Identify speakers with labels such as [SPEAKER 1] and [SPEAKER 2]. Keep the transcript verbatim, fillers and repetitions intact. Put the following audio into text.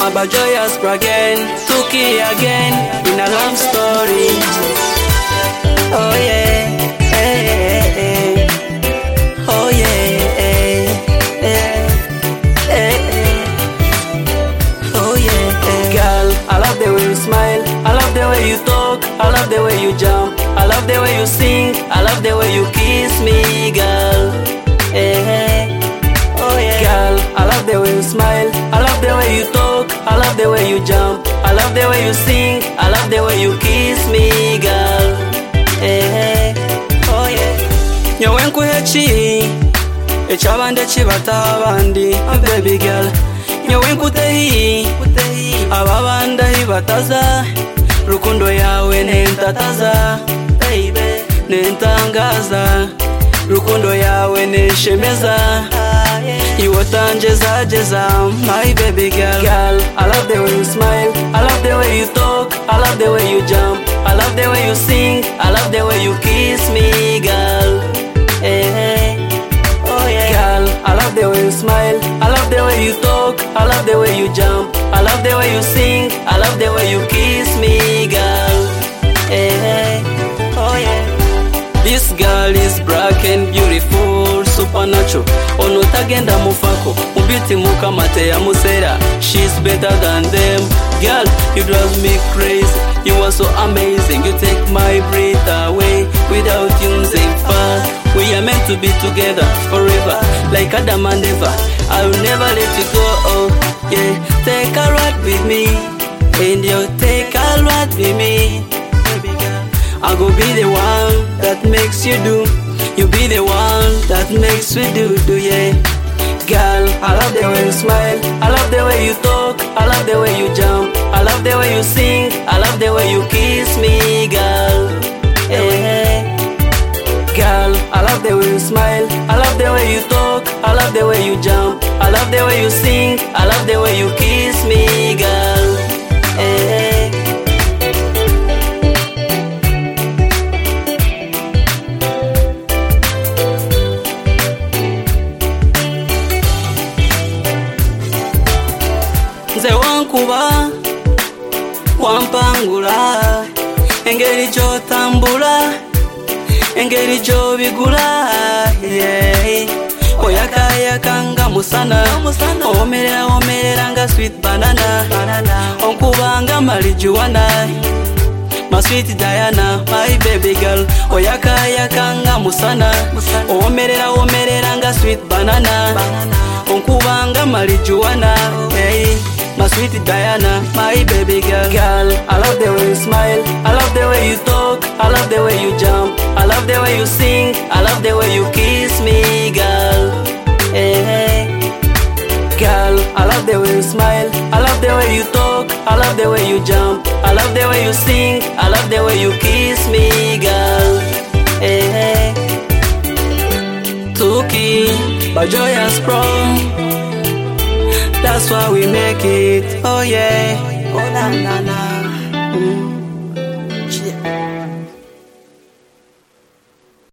[SPEAKER 1] Wankuba Bajoyous again, Tuki again, in a love story. Oh yeah, hey, hey, hey. Oh yeah, hey, hey, hey, hey. Oh yeah, hey. Girl, I love the way you smile, I love the way you talk, I love the way you jump, I love the way you sing, I love the way you kiss me, girl. Hey, hey. Oh yeah. Girl, I love the way you smile, I love the way you talk, I love the way you jump, I love the way you sing, I love the way you kiss me, girl. Hey, hey. Oh yeah. Nyowe nkuhechi echabande chibata abandi, baby girl. Nyowe nkutehi ababanda hibataza, rukundo yawe nentataza, baby nentangaza, rukundo yawe neshemeza, iwotangeza jeza, my baby girl. Girl, I love the way you smile, I love the way you talk, I love the way you jump, I love the way you sing, I love the way you kiss me, girl. Hey, hey. Oh yeah. Girl, I love the way you smile, I love the way you talk, I love the way you jump, I love the way you sing, I love the way you kiss me, girl. Hey, hey. Oh yeah. This girl is black and beautiful, supernatural. Ono tagenda mufako, mubiti muka mate ya musera. She's better than them. Girl, you drive me crazy. You are so amazing. You take my breath away without using fast. We are meant to be together forever, like Adam and Eva. I'll never let you go. Oh yeah, take a ride with me, and you take a ride with me. I go be the one that makes you do, you be the one that makes we do, do yeah. Girl, I love the way you smile, I love the way you talk, I love the way you jump, I love the way you sing, I love the way you kiss me, girl. Hey, hey. Girl, I love the way you smile, I love the way you talk, I love the way you jump, I love the way you sing, I love the way you kiss me, girl. Hey, hey. Nze wankuba wampangula, engeri gy'otambula, engeri gy'obigula, yeah. Oyakayaka nga musana, owomerera womerera nga sweet banana, onkuba nga marijuana, my sweet Diana, my baby girl. Oyakayaka nga musana, owomerera womerera nga sweet banana, onkuba nga marijuana, hey. My sweet Diana, my baby girl. Girl, I love the way you smile, I love the way you talk, I love the way you jump, I love the way you sing, I love the way you kiss me, girl. Hey, hey. Girl, I love the way you smile, I love the way you talk, I love the way you jump, I love the way you sing, I love the way you kiss me, girl. Hey, hey. Tuki Bajoyous Pro, that's why we make it, oh yeah, oh la la la. Mm.